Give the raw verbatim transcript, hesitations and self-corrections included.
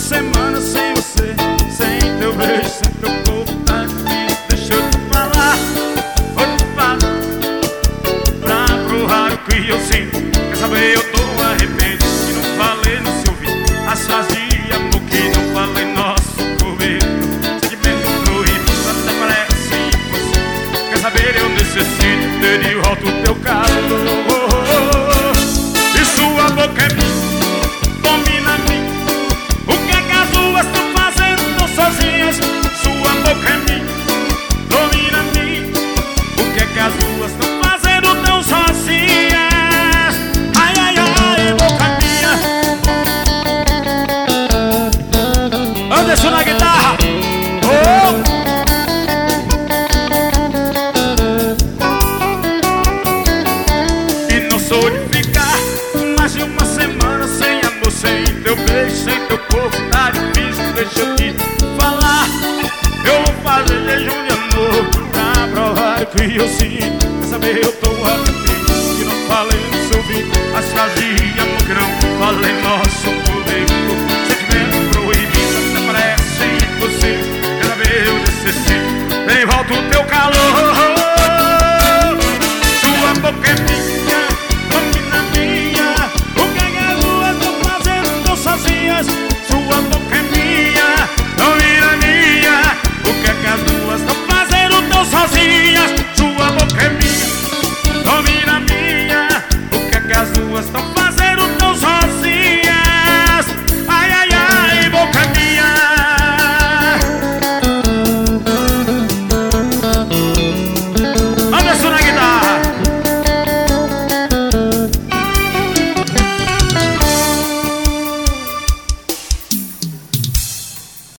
semana sem você, sem teu beijo, sem teu corpo, tá difícil. Deixa eu te falar, vou te falar, pra provar o que eu sinto. Quer saber, eu tô arrependido que não falei no seu ouvido as frases de amor que não falei nosso comigo. Sentimento proibido até parece impossível. Quer saber, eu necessito ter de volta o teu calor. E sua boca é minha, domina a mim. O que é que as duas estão fazendo tão sozinhas? Sua boca é minha, domina a mim. O que é que as duas estão fazendo tão sozinhas? Ai, ai, ai, boca minha. Anderson na guitarra. Oh! E não sou de ficar mais de uma semana sem amor, sem teu beijo, sem teu corpo, tá difícil. Deixa eu te falar, eu vou fazer jejum de amor pra provar o que eu sinto.